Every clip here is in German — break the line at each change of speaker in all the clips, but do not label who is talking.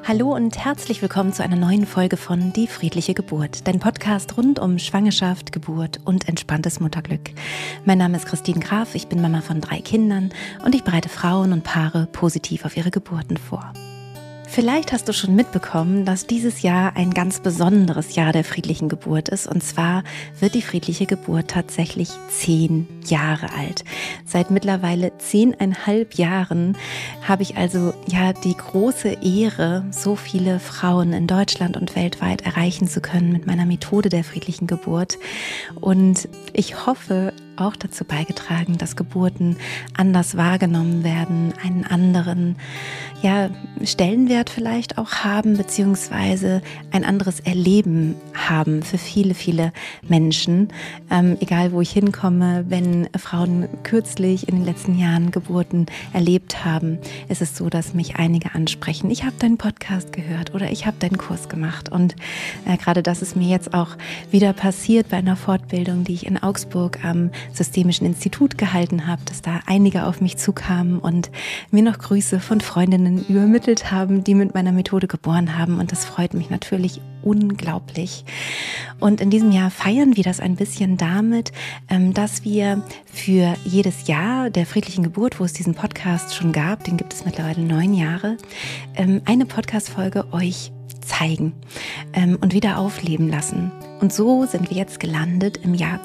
Hallo und herzlich willkommen zu einer neuen Folge von Die friedliche Geburt, dein Podcast rund um Schwangerschaft, Geburt und entspanntes Mutterglück. Mein Name ist Christine Graf, ich bin Mama von 3 Kindern und ich bereite Frauen und Paare positiv auf ihre Geburten vor. Vielleicht hast du schon mitbekommen, dass dieses Jahr ein ganz besonderes Jahr der friedlichen Geburt ist. Und zwar wird die friedliche Geburt tatsächlich 10 Jahre alt. Seit mittlerweile 10,5 Jahren habe ich also die große Ehre, so viele Frauen in Deutschland und weltweit erreichen zu können mit meiner Methode der friedlichen Geburt. Und ich hoffe, auch dazu beigetragen, dass Geburten anders wahrgenommen werden, einen anderen Stellenwert vielleicht auch haben, beziehungsweise ein anderes Erleben haben für viele, viele Menschen. Egal, wo ich hinkomme, wenn Frauen kürzlich in den letzten Jahren Geburten erlebt haben, ist es so, dass mich einige ansprechen. Ich habe deinen Podcast gehört oder ich habe deinen Kurs gemacht. Und gerade das ist mir jetzt auch wieder passiert bei einer Fortbildung, die ich in Augsburg am Systemischen Institut gehalten habe, dass da einige auf mich zukamen und mir noch Grüße von Freundinnen übermittelt haben, die mit meiner Methode geboren haben, und das freut mich natürlich unglaublich. Und in diesem Jahr feiern wir das ein bisschen damit, dass wir für jedes Jahr der friedlichen Geburt, wo es diesen Podcast schon gab, den gibt es mittlerweile 9 Jahre, eine Podcast-Folge euch zeigen und wieder aufleben lassen. Und so sind wir jetzt gelandet im Jahr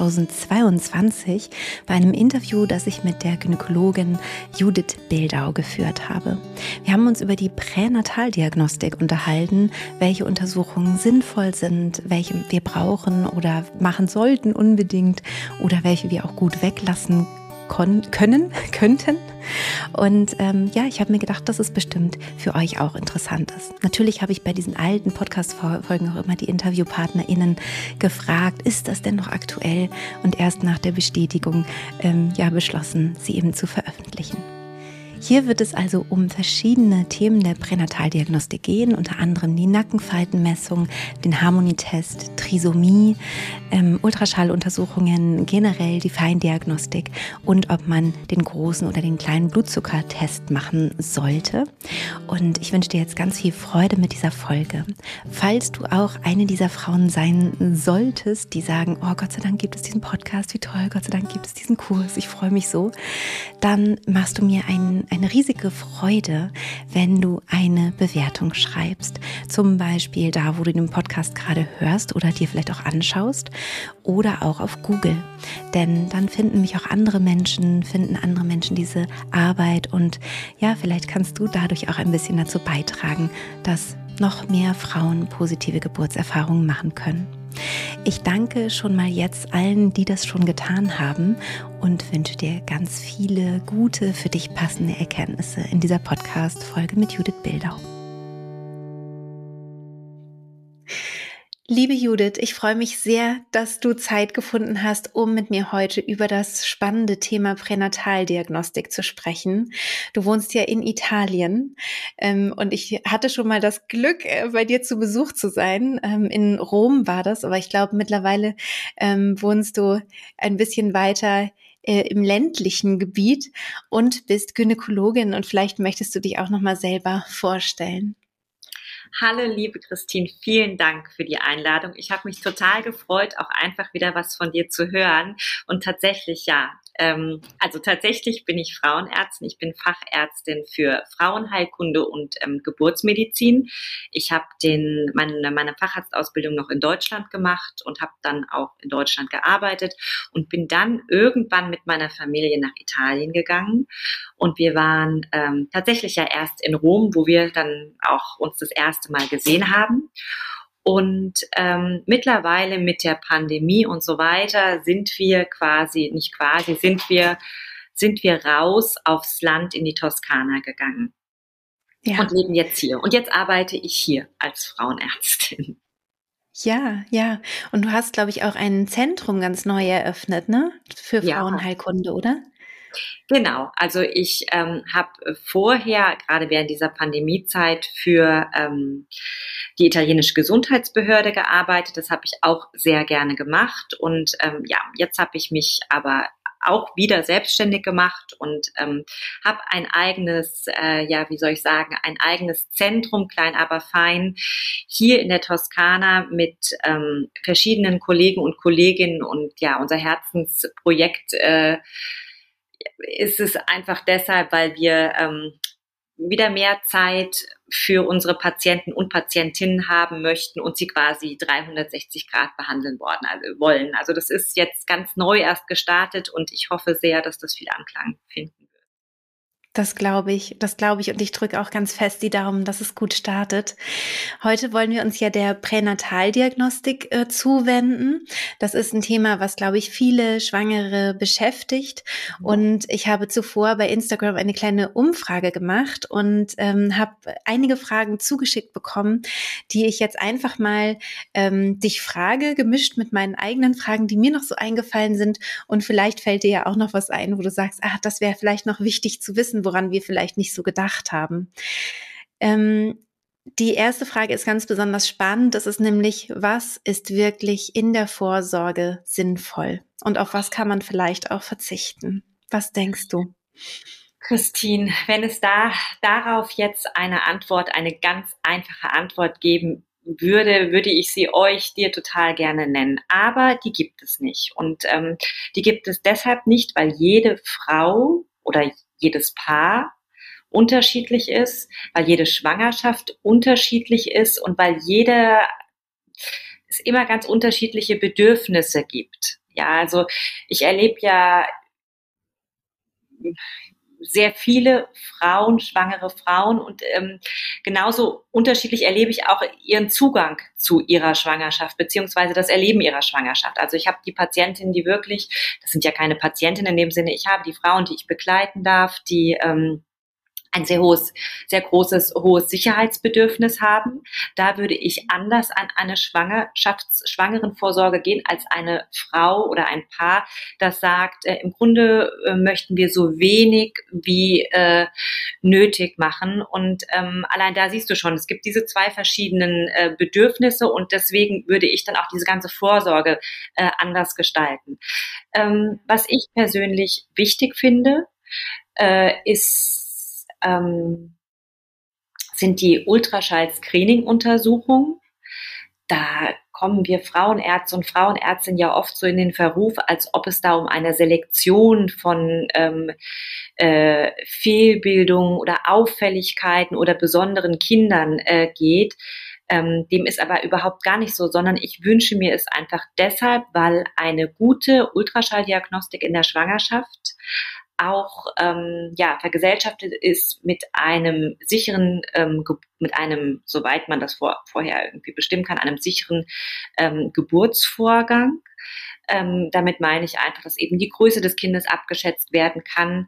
2022 bei einem Interview, das ich mit der Gynäkologin Judith Bildau geführt habe. Wir haben uns über die Pränataldiagnostik unterhalten, welche Untersuchungen sinnvoll sind, welche wir brauchen oder machen sollten unbedingt oder welche wir auch gut weglassen könnten. Und ich habe mir gedacht, dass es bestimmt für euch auch interessant ist. Natürlich habe ich bei diesen alten Podcast-Folgen auch immer die InterviewpartnerInnen gefragt, ist das denn noch aktuell? Und erst nach der Bestätigung beschlossen, sie eben zu veröffentlichen. Hier wird es also um verschiedene Themen der Pränataldiagnostik gehen, unter anderem die Nackenfaltenmessung, den Harmonietest, Trisomie, Ultraschalluntersuchungen, generell die Feindiagnostik und ob man den großen oder den kleinen Blutzuckertest machen sollte. Und ich wünsche dir jetzt ganz viel Freude mit dieser Folge. Falls du auch eine dieser Frauen sein solltest, die sagen, oh Gott sei Dank gibt es diesen Podcast, wie toll, Gott sei Dank gibt es diesen Kurs, ich freue mich so, dann machst du mir eine riesige Freude, wenn du eine Bewertung schreibst. Zum Beispiel da, wo du den Podcast gerade hörst oder dir vielleicht auch anschaust, oder auch auf Google. Denn dann finden andere Menschen diese Arbeit und vielleicht kannst du dadurch auch ein bisschen dazu beitragen, dass noch mehr Frauen positive Geburtserfahrungen machen können. Ich danke schon mal jetzt allen, die das schon getan haben, und wünsche dir ganz viele gute, für dich passende Erkenntnisse in dieser Podcast-Folge mit Judith Bildau. Liebe Judith, ich freue mich sehr, dass du Zeit gefunden hast, um mit mir heute über das spannende Thema Pränataldiagnostik zu sprechen. Du wohnst ja in Italien und ich hatte schon mal das Glück, bei dir zu Besuch zu sein. In Rom war das, aber ich glaube, mittlerweile wohnst du ein bisschen weiter im ländlichen Gebiet und bist Gynäkologin, und vielleicht möchtest du dich auch noch mal selber vorstellen.
Hallo, liebe Christine, vielen Dank für die Einladung. Ich habe mich total gefreut, auch einfach wieder was von dir zu hören. Und tatsächlich, tatsächlich bin ich Frauenärztin. Ich bin Fachärztin für Frauenheilkunde und Geburtsmedizin. Ich habe meine Facharztausbildung noch in Deutschland gemacht und habe dann auch in Deutschland gearbeitet und bin dann irgendwann mit meiner Familie nach Italien gegangen. Und wir waren tatsächlich erst in Rom, wo wir dann auch uns das erste Mal gesehen haben. Und mittlerweile mit der Pandemie und so weiter sind wir raus aufs Land in die Toskana gegangen und leben jetzt hier. Und jetzt arbeite ich hier als Frauenärztin.
Ja. Und du hast, glaube ich, auch ein Zentrum ganz neu eröffnet, ne? Für Frauenheilkunde, oder?
Genau, also ich habe vorher, gerade während dieser Pandemiezeit, für die italienische Gesundheitsbehörde gearbeitet. Das habe ich auch sehr gerne gemacht. Und jetzt habe ich mich aber auch wieder selbstständig gemacht und habe ein eigenes, ein eigenes Zentrum, klein aber fein, hier in der Toskana mit verschiedenen Kollegen und Kolleginnen. Und ja, unser Herzensprojekt ist es einfach deshalb, weil wir wieder mehr Zeit für unsere Patienten und Patientinnen haben möchten und sie quasi 360 Grad behandeln wollen. Also das ist jetzt ganz neu erst gestartet und ich hoffe sehr, dass das viel Anklang finden wird.
Das glaube ich und ich drücke auch ganz fest die Daumen, dass es gut startet. Heute wollen wir uns ja der Pränataldiagnostik zuwenden. Das ist ein Thema, was, glaube ich, viele Schwangere beschäftigt. Und ich habe zuvor bei Instagram eine kleine Umfrage gemacht und habe einige Fragen zugeschickt bekommen, die ich jetzt einfach mal dich frage, gemischt mit meinen eigenen Fragen, die mir noch so eingefallen sind. Und vielleicht fällt dir ja auch noch was ein, wo du sagst, das wäre vielleicht noch wichtig zu wissen, woran wir vielleicht nicht so gedacht haben. Die erste Frage ist ganz besonders spannend. Das ist nämlich, was ist wirklich in der Vorsorge sinnvoll? Und auf was kann man vielleicht auch verzichten? Was denkst du?
Christine, wenn es darauf jetzt eine ganz einfache Antwort geben würde ich sie dir total gerne nennen. Aber die gibt es nicht. Und die gibt es deshalb nicht, weil jede Frau oder jedes Paar unterschiedlich ist, weil jede Schwangerschaft unterschiedlich ist und weil es immer ganz unterschiedliche Bedürfnisse gibt. Ja, also ich erlebe ja sehr viele Frauen, schwangere Frauen und genauso unterschiedlich erlebe ich auch ihren Zugang zu ihrer Schwangerschaft beziehungsweise das Erleben ihrer Schwangerschaft. Also ich habe die Patientinnen, die wirklich, das sind ja keine Patientinnen in dem Sinne, ich habe die Frauen, die ich begleiten darf, die ein sehr hohes Sicherheitsbedürfnis haben. Da würde ich anders an eine Schwangerenvorsorge gehen als eine Frau oder ein Paar, das sagt, im Grunde möchten wir so wenig wie nötig machen. Und allein da siehst du schon, es gibt diese zwei verschiedenen Bedürfnisse und deswegen würde ich dann auch diese ganze Vorsorge anders gestalten. Was ich persönlich wichtig finde, sind die Ultraschall-Screening-Untersuchungen. Da kommen wir Frauenärzte und Frauenärztinnen ja oft so in den Verruf, als ob es da um eine Selektion von Fehlbildungen oder Auffälligkeiten oder besonderen Kindern geht. Dem ist aber überhaupt gar nicht so, sondern ich wünsche mir es einfach deshalb, weil eine gute Ultraschalldiagnostik in der Schwangerschaft auch vergesellschaftet ist mit einem sicheren, soweit man das vorher irgendwie bestimmen kann, einem sicheren Geburtsvorgang. Damit meine ich einfach, dass eben die Größe des Kindes abgeschätzt werden kann,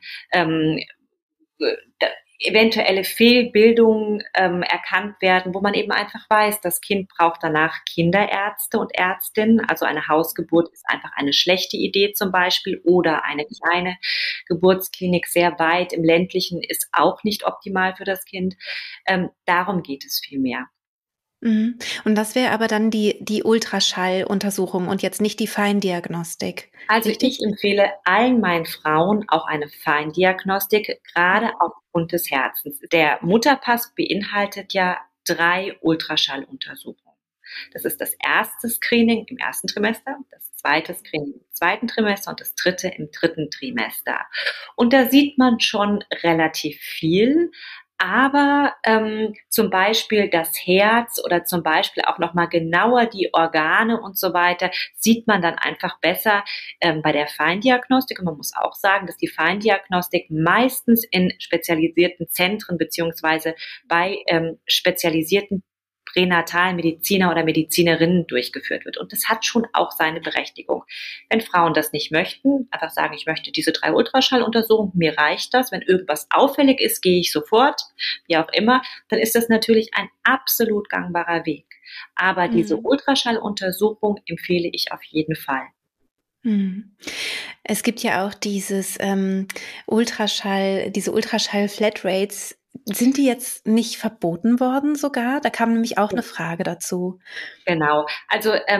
eventuelle Fehlbildungen erkannt werden, wo man eben einfach weiß, das Kind braucht danach Kinderärzte und Ärztinnen. Also eine Hausgeburt ist einfach eine schlechte Idee zum Beispiel oder eine kleine Geburtsklinik sehr weit im ländlichen ist auch nicht optimal für das Kind. Darum geht es vielmehr.
Und das wäre aber dann die Ultraschalluntersuchung und jetzt nicht die Feindiagnostik.
Also ich empfehle allen meinen Frauen auch eine Feindiagnostik, gerade aufgrund des Herzens. Der Mutterpass beinhaltet ja 3 Ultraschalluntersuchungen. Das ist das erste Screening im ersten Trimester, das zweite Screening im zweiten Trimester und das dritte im dritten Trimester. Und da sieht man schon relativ viel. Aber zum Beispiel das Herz oder zum Beispiel auch nochmal genauer die Organe und so weiter sieht man dann einfach besser bei der Feindiagnostik. Und man muss auch sagen, dass die Feindiagnostik meistens in spezialisierten Zentren beziehungsweise bei spezialisierten Pränatalmediziner oder Medizinerinnen durchgeführt wird. Und das hat schon auch seine Berechtigung. Wenn Frauen das nicht möchten, einfach sagen, ich möchte diese 3 Ultraschalluntersuchungen, mir reicht das. Wenn irgendwas auffällig ist, gehe ich sofort, wie auch immer, dann ist das natürlich ein absolut gangbarer Weg. Aber diese Ultraschalluntersuchung empfehle ich auf jeden Fall.
Es gibt ja auch diese Ultraschall-Flatrates. Sind die jetzt nicht verboten worden sogar? Da kam nämlich auch eine Frage dazu.
Genau. Also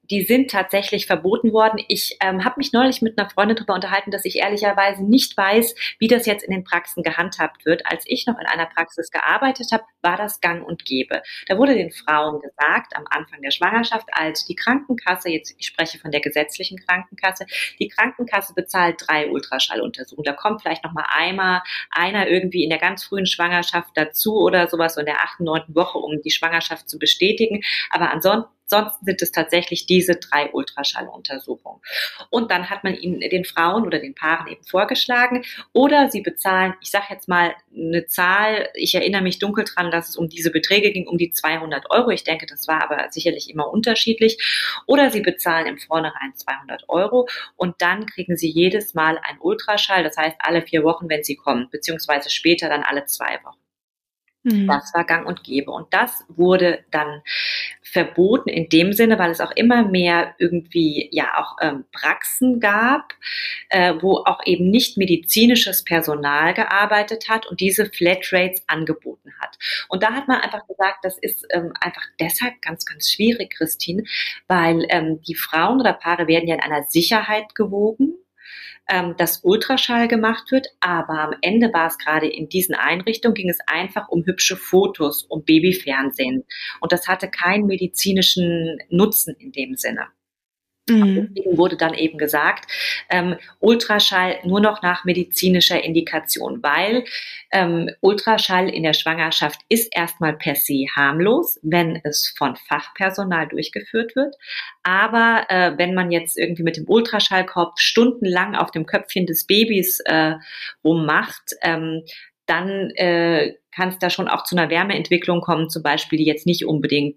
die sind tatsächlich verboten worden. Ich habe mich neulich mit einer Freundin darüber unterhalten, dass ich ehrlicherweise nicht weiß, wie das jetzt in den Praxen gehandhabt wird. Als ich noch in einer Praxis gearbeitet habe, war das gang und gäbe. Da wurde den Frauen gesagt, am Anfang der Schwangerschaft, als die Krankenkasse, jetzt ich spreche von der gesetzlichen Krankenkasse, die Krankenkasse bezahlt 3 Ultraschalluntersuchungen. Da kommt vielleicht noch mal einer irgendwie in der ganz frühen Schwangerschaft dazu oder sowas, so in der 8., 9. Woche, um die Schwangerschaft zu bestätigen. Aber ansonsten sind es tatsächlich diese 3 Ultraschalluntersuchungen. Und dann hat man ihnen, den Frauen oder den Paaren eben vorgeschlagen, oder sie bezahlen, ich sage jetzt mal eine Zahl, ich erinnere mich dunkel dran, dass es um diese Beträge ging, um die 200 Euro. Ich denke, das war aber sicherlich immer unterschiedlich. Oder sie bezahlen im Vornherein 200 Euro und dann kriegen sie jedes Mal einen Ultraschall, das heißt alle 4 Wochen, wenn sie kommen, beziehungsweise später dann alle 2 Wochen. Das war gang und gäbe. Und das wurde dann verboten in dem Sinne, weil es auch immer mehr irgendwie ja auch Praxen gab, wo auch eben nicht medizinisches Personal gearbeitet hat und diese Flatrates angeboten hat. Und da hat man einfach gesagt, das ist einfach deshalb ganz, ganz schwierig, Christine, weil die Frauen oder Paare werden ja in einer Sicherheit gewogen, dass Ultraschall gemacht wird, aber am Ende war es gerade in diesen Einrichtungen, ging es einfach um hübsche Fotos, um Babyfernsehen. Und das hatte keinen medizinischen Nutzen in dem Sinne. Deswegen wurde dann eben gesagt, Ultraschall nur noch nach medizinischer Indikation, weil Ultraschall in der Schwangerschaft ist erstmal per se harmlos, wenn es von Fachpersonal durchgeführt wird. Aber wenn man jetzt irgendwie mit dem Ultraschallkorb stundenlang auf dem Köpfchen des Babys rummacht, dann kann es da schon auch zu einer Wärmeentwicklung kommen, zum Beispiel, die jetzt nicht unbedingt,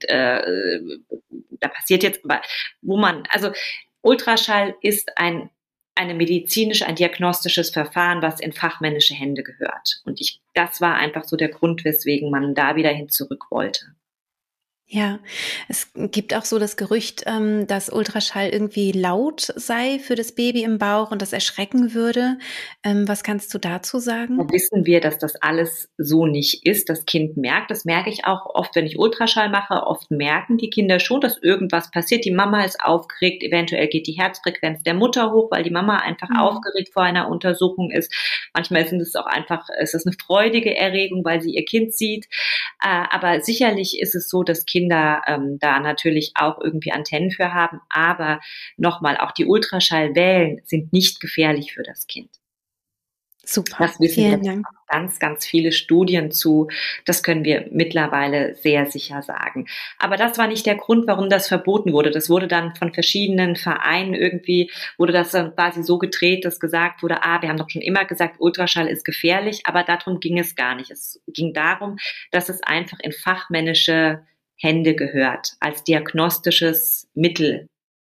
da passiert jetzt, aber also Ultraschall ist ein diagnostisches Verfahren, was in fachmännische Hände gehört. Und das war einfach so der Grund, weswegen man da wieder hin zurück wollte.
Ja, es gibt auch so das Gerücht, dass Ultraschall irgendwie laut sei für das Baby im Bauch und das erschrecken würde. Was kannst du dazu sagen?
Da wissen wir, dass das alles so nicht ist. Das Kind merkt, das merke ich auch oft, wenn ich Ultraschall mache, oft merken die Kinder schon, dass irgendwas passiert. Die Mama ist aufgeregt, eventuell geht die Herzfrequenz der Mutter hoch, weil die Mama einfach aufgeregt vor einer Untersuchung ist. Manchmal ist es eine freudige Erregung, weil sie ihr Kind sieht. Aber sicherlich ist es so, dass Kinder da natürlich auch irgendwie Antennen für haben. Aber nochmal, auch die Ultraschallwellen sind nicht gefährlich für das Kind.
Super,
das wissen
vielen
wir
Dank.
Ganz, ganz viele Studien zu. Das können wir mittlerweile sehr sicher sagen. Aber das war nicht der Grund, warum das verboten wurde. Das wurde dann von verschiedenen Vereinen wurde das dann quasi so gedreht, dass gesagt wurde, wir haben doch schon immer gesagt, Ultraschall ist gefährlich, aber darum ging es gar nicht. Es ging darum, dass es einfach in fachmännische Hände gehört, als diagnostisches Mittel.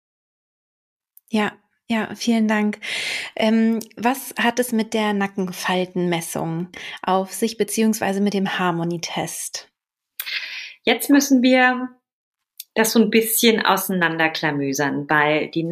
Ja, vielen Dank. Was hat es mit der Nackenfaltenmessung auf sich, beziehungsweise mit dem Harmony-Test?
Jetzt müssen wir das so ein bisschen auseinanderklamüsern, weil die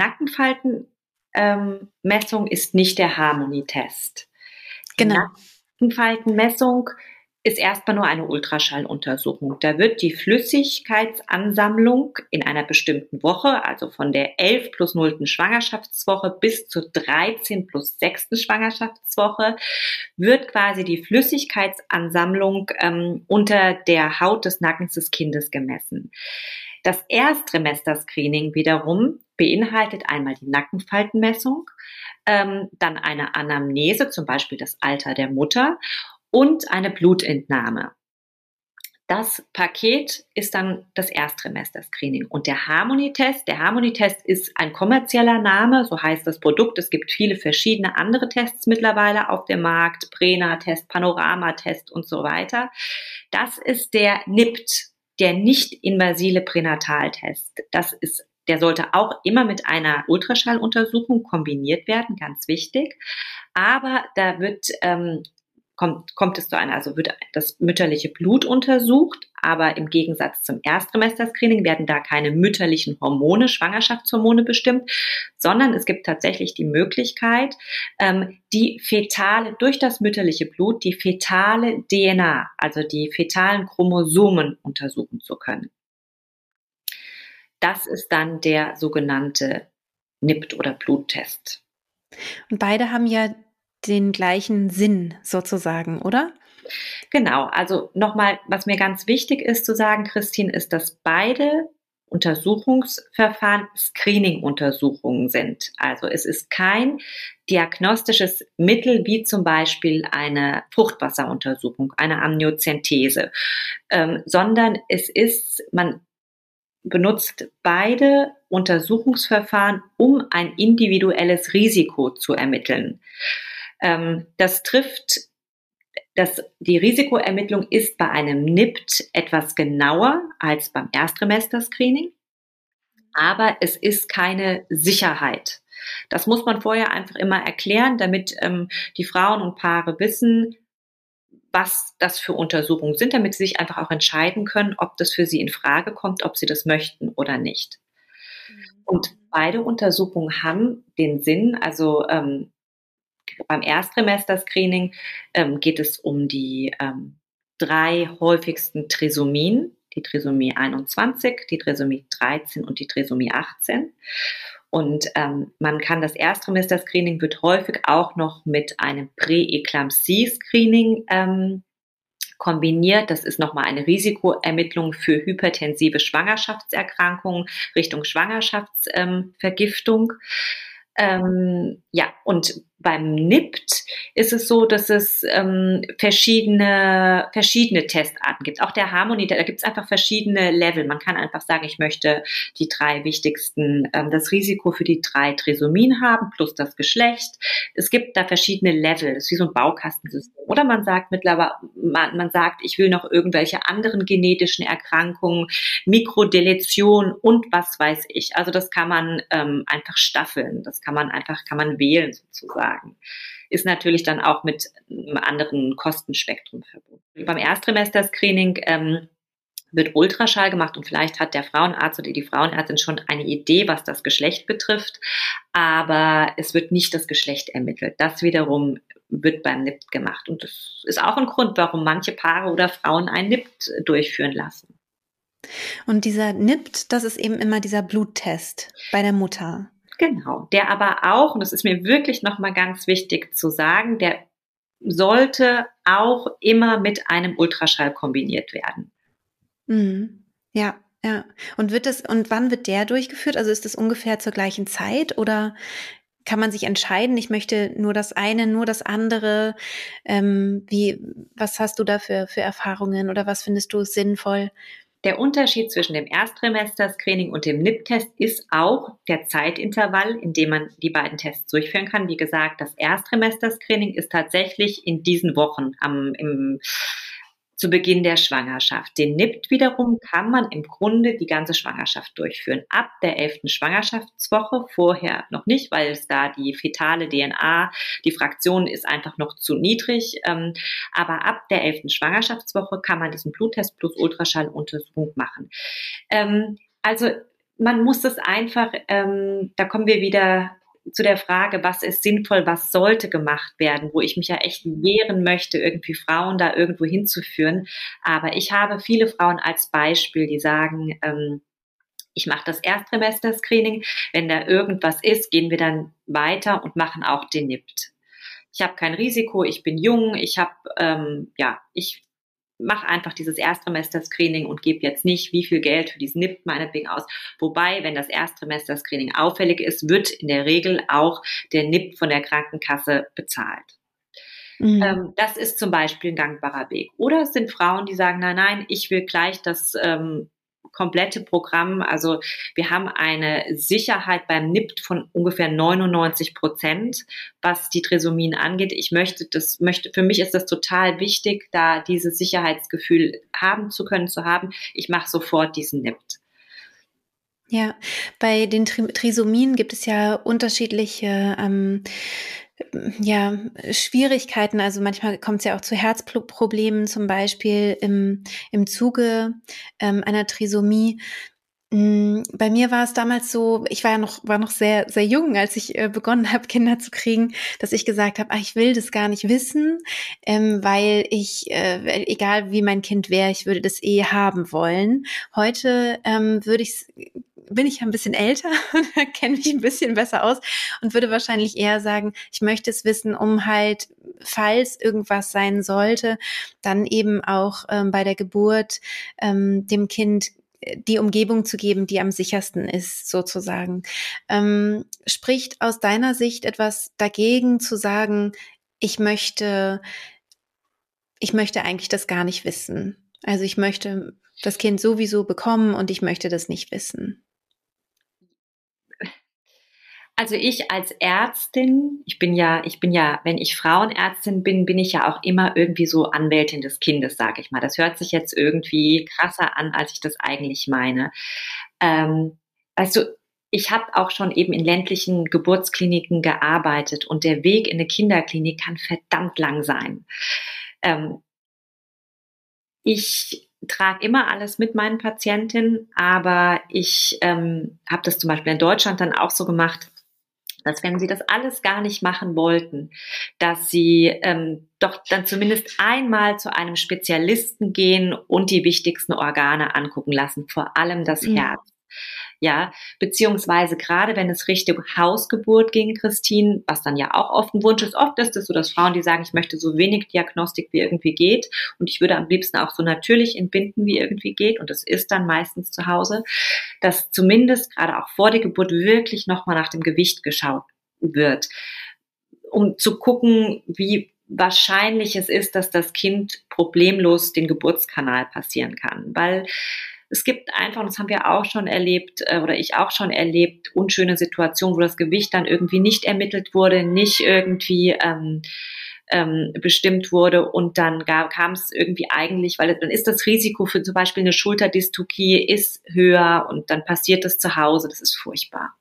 Nackenfaltenmessung ist nicht der Harmony-Test.
Genau.
Die Nackenfaltenmessung ist erstmal nur eine Ultraschalluntersuchung. Da wird die Flüssigkeitsansammlung in einer bestimmten Woche, also von der 11 plus 0. Schwangerschaftswoche bis zur 13 plus 6. Schwangerschaftswoche, wird quasi die Flüssigkeitsansammlung unter der Haut des Nackens des Kindes gemessen. Das Erstsemester-Screening wiederum beinhaltet einmal die Nackenfaltenmessung, dann eine Anamnese, zum Beispiel das Alter der Mutter, und eine Blutentnahme. Das Paket ist dann das Erstsemester-Screening. Und der Harmony-Test ist ein kommerzieller Name, so heißt das Produkt. Es gibt viele verschiedene andere Tests mittlerweile auf dem Markt, Prena-Test, Panorama-Test und so weiter. Das ist der NIPT, der nicht-invasive Pränataltest. Der sollte auch immer mit einer Ultraschalluntersuchung kombiniert werden, ganz wichtig. Aber da kommt es zu einer, also wird das mütterliche Blut untersucht, aber im Gegensatz zum Erstsemester-Screening werden da keine mütterlichen Hormone, Schwangerschaftshormone bestimmt, sondern es gibt tatsächlich die Möglichkeit, durch das mütterliche Blut die fetale DNA, also die fetalen Chromosomen untersuchen zu können. Das ist dann der sogenannte NIPT oder Bluttest.
Und beide haben ja den gleichen Sinn sozusagen, oder?
Genau, also nochmal, was mir ganz wichtig ist zu sagen, Christine, ist, dass beide Untersuchungsverfahren Screening-Untersuchungen sind. Also es ist kein diagnostisches Mittel wie zum Beispiel eine Fruchtwasseruntersuchung, eine Amniozentese, sondern man benutzt beide Untersuchungsverfahren, um ein individuelles Risiko zu ermitteln. Die Risikoermittlung ist bei einem NIPT etwas genauer als beim Erstsemester-Screening, aber es ist keine Sicherheit. Das muss man vorher einfach immer erklären, damit die Frauen und Paare wissen, was das für Untersuchungen sind, damit sie sich einfach auch entscheiden können, ob das für sie in Frage kommt, ob sie das möchten oder nicht. Und beide Untersuchungen haben den Sinn, also beim Erstsemester-Screening geht es um die 3 häufigsten Trisomien, die Trisomie 21, die Trisomie 13 und die Trisomie 18. Und man kann das Erstsemester-Screening wird häufig auch noch mit einem Präeklampsie-Screening kombiniert. Das ist nochmal eine Risikoermittlung für hypertensive Schwangerschaftserkrankungen Richtung Schwangerschaftsvergiftung. Ja, und beim NIPT ist es so, dass es verschiedene Testarten gibt. Auch der Harmonie, da gibt es einfach verschiedene Level. Man kann einfach sagen, ich möchte die 3 wichtigsten, das Risiko für die 3 Trisomien haben, plus das Geschlecht. Es gibt da verschiedene Level. Das ist wie so ein Baukastensystem. Oder man sagt mittlerweile, man sagt, ich will noch irgendwelche anderen genetischen Erkrankungen, Mikrodeletion und was weiß ich. Also das kann man einfach staffeln. Das kann man wählen sozusagen. Ist natürlich dann auch mit einem anderen Kostenspektrum verbunden. Beim Erstsemester-Screening wird Ultraschall gemacht und vielleicht hat der Frauenarzt oder die Frauenärztin schon eine Idee, was das Geschlecht betrifft, aber es wird nicht das Geschlecht ermittelt. Das wiederum wird beim NIPT gemacht und das ist auch ein Grund, warum manche Paare oder Frauen ein NIPT durchführen lassen.
Und dieser NIPT, das ist eben immer dieser Bluttest bei der Mutter.
Genau, der aber auch, und das ist mir wirklich nochmal ganz wichtig zu sagen, der sollte auch immer mit einem Ultraschall kombiniert werden.
Mhm. Ja, ja. Und wann wird der durchgeführt? Also ist das ungefähr zur gleichen Zeit oder kann man sich entscheiden, ich möchte nur das eine, nur das andere? Was hast du da für Erfahrungen oder was findest du sinnvoll?
Der Unterschied zwischen dem Erstsemester-Screening und dem NIPT-Test ist auch der Zeitintervall, in dem man die beiden Tests durchführen kann. Wie gesagt, das Erstsemester-Screening ist tatsächlich in diesen Wochen zu Beginn der Schwangerschaft. Den NIPT wiederum kann man im Grunde die ganze Schwangerschaft durchführen. Ab der 11. Schwangerschaftswoche, vorher noch nicht, weil es da die fetale DNA, die Fraktion ist einfach noch zu niedrig. Aber ab der 11. Schwangerschaftswoche kann man diesen Bluttest plus Ultraschalluntersuchung machen. Also man muss das einfach, da kommen wir wieder zu der Frage, was ist sinnvoll, was sollte gemacht werden, wo ich mich ja echt wehren möchte, irgendwie Frauen da irgendwo hinzuführen. Aber ich habe viele Frauen als Beispiel, die sagen, ich mache das Erstsemester-Screening, wenn da irgendwas ist, gehen wir dann weiter und machen auch den NIPT. Ich habe kein Risiko, ich bin jung, ich mache einfach dieses Erstsemester-Screening und gebe jetzt nicht wie viel Geld für diesen NIPT meinetwegen aus. Wobei, wenn das Erstsemester-Screening auffällig ist, wird in der Regel auch der NIPT von der Krankenkasse bezahlt. Mhm. Das ist zum Beispiel ein gangbarer Weg. Oder es sind Frauen, die sagen, nein, ich will gleich das komplette Programm. Also wir haben eine Sicherheit beim NIPT von ungefähr 99%, was die Trisomien angeht. Für mich ist das total wichtig, da dieses Sicherheitsgefühl zu haben. Ich mache sofort diesen NIPT.
Ja, bei den Trisomien gibt es ja unterschiedliche Schwierigkeiten. Also manchmal kommt es ja auch zu Herzproblemen, zum Beispiel im Zuge einer Trisomie. Bei mir war es damals so, ich war noch sehr, sehr jung, als ich begonnen habe, Kinder zu kriegen, dass ich gesagt habe, ich will das gar nicht wissen, weil egal wie mein Kind wäre, ich würde das haben wollen. Heute würde ich es bin ich ja ein bisschen älter, kenne mich ein bisschen besser aus und würde wahrscheinlich eher sagen, ich möchte es wissen, um halt, falls irgendwas sein sollte, dann eben auch bei der Geburt dem Kind die Umgebung zu geben, die am sichersten ist, sozusagen. Spricht aus deiner Sicht etwas dagegen zu sagen, ich möchte eigentlich das gar nicht wissen. Also ich möchte das Kind sowieso bekommen und ich möchte das nicht wissen.
Also ich als Ärztin, ich bin ja, wenn ich Frauenärztin bin, bin ich ja auch immer irgendwie so Anwältin des Kindes, sage ich mal. Das hört sich jetzt irgendwie krasser an, als ich das eigentlich meine. Weißt du, ich habe auch schon eben in ländlichen Geburtskliniken gearbeitet und der Weg in eine Kinderklinik kann verdammt lang sein. Ich trage immer alles mit meinen Patientinnen, aber ich habe das zum Beispiel in Deutschland dann auch so gemacht, dass wenn sie das alles gar nicht machen wollten, dass sie doch dann zumindest einmal zu einem Spezialisten gehen und die wichtigsten Organe angucken lassen, vor allem das Herz. Ja, beziehungsweise gerade wenn es Richtung Hausgeburt ging, Christine, was dann ja auch oft ein Wunsch ist, oft ist es so, dass Frauen, die sagen, ich möchte so wenig Diagnostik wie irgendwie geht und ich würde am liebsten auch so natürlich entbinden wie irgendwie geht und das ist dann meistens zu Hause, dass zumindest gerade auch vor der Geburt wirklich nochmal nach dem Gewicht geschaut wird, um zu gucken, wie wahrscheinlich es ist, dass das Kind problemlos den Geburtskanal passieren kann, weil es gibt einfach, und das haben wir auch schon erlebt, oder ich auch schon erlebt, unschöne Situationen, wo das Gewicht dann irgendwie nicht ermittelt wurde, nicht irgendwie bestimmt wurde und dann kam es irgendwie eigentlich, weil dann ist das Risiko für zum Beispiel eine Schulterdystokie ist höher und dann passiert das zu Hause, das ist furchtbar.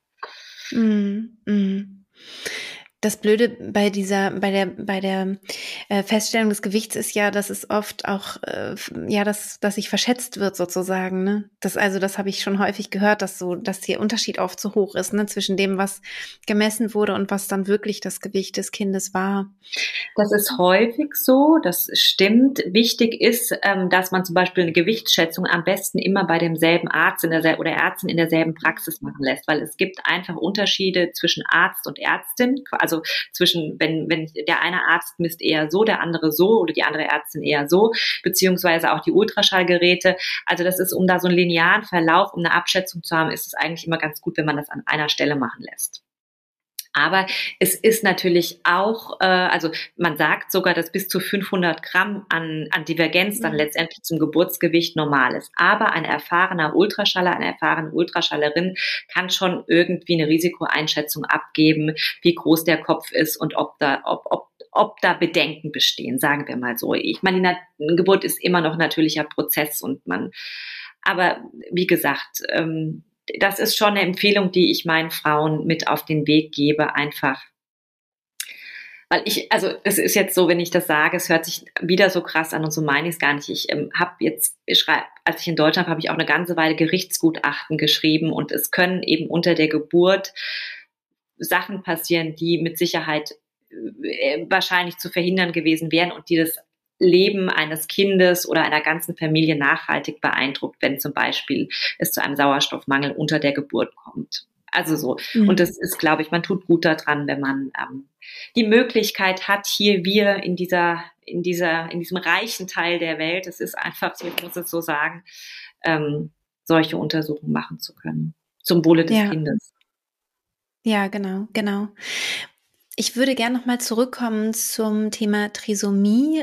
Das Blöde bei der Feststellung des Gewichts ist ja, dass es oft auch, dass sich verschätzt wird sozusagen, ne? Das habe ich schon häufig gehört, dass der Unterschied oft so hoch ist, ne, zwischen dem, was gemessen wurde und was dann wirklich das Gewicht des Kindes war.
Das ist häufig so, das stimmt. Wichtig ist, dass man zum Beispiel eine Gewichtsschätzung am besten immer bei demselben Arzt oder Ärztin in derselben Praxis machen lässt, weil es gibt einfach Unterschiede zwischen Arzt und Ärztin, also zwischen, wenn der eine Arzt misst eher so, der andere so oder die andere Ärztin eher so, beziehungsweise auch die Ultraschallgeräte. Also das ist, um da so einen linearen Verlauf, um eine Abschätzung zu haben, ist es eigentlich immer ganz gut, wenn man das an einer Stelle machen lässt. Aber es ist natürlich auch, also man sagt sogar, dass bis zu 500 Gramm an Divergenz dann letztendlich zum Geburtsgewicht normal ist. Aber ein erfahrener Ultraschaller, eine erfahrene Ultraschallerin kann schon irgendwie eine Risikoeinschätzung abgeben, wie groß der Kopf ist und ob da Bedenken bestehen, sagen wir mal so. Ich meine, die Geburt ist immer noch ein natürlicher Prozess aber wie gesagt, das ist schon eine Empfehlung, die ich meinen Frauen mit auf den Weg gebe, einfach. Weil es ist jetzt so, wenn ich das sage, es hört sich wieder so krass an und so meine ich es gar nicht. Als ich in Deutschland habe ich auch eine ganze Weile Gerichtsgutachten geschrieben und es können eben unter der Geburt Sachen passieren, die mit Sicherheit wahrscheinlich zu verhindern gewesen wären und die das Leben eines Kindes oder einer ganzen Familie nachhaltig beeindruckt, wenn zum Beispiel es zu einem Sauerstoffmangel unter der Geburt kommt. Also so. Und das ist, glaube ich, man tut gut daran, wenn man die Möglichkeit hat, wir in diesem reichen Teil der Welt, es ist einfach, ich muss es so sagen, solche Untersuchungen machen zu können. Zum Wohle des Kindes.
Ja, genau. Ich würde gerne nochmal zurückkommen zum Thema Trisomie.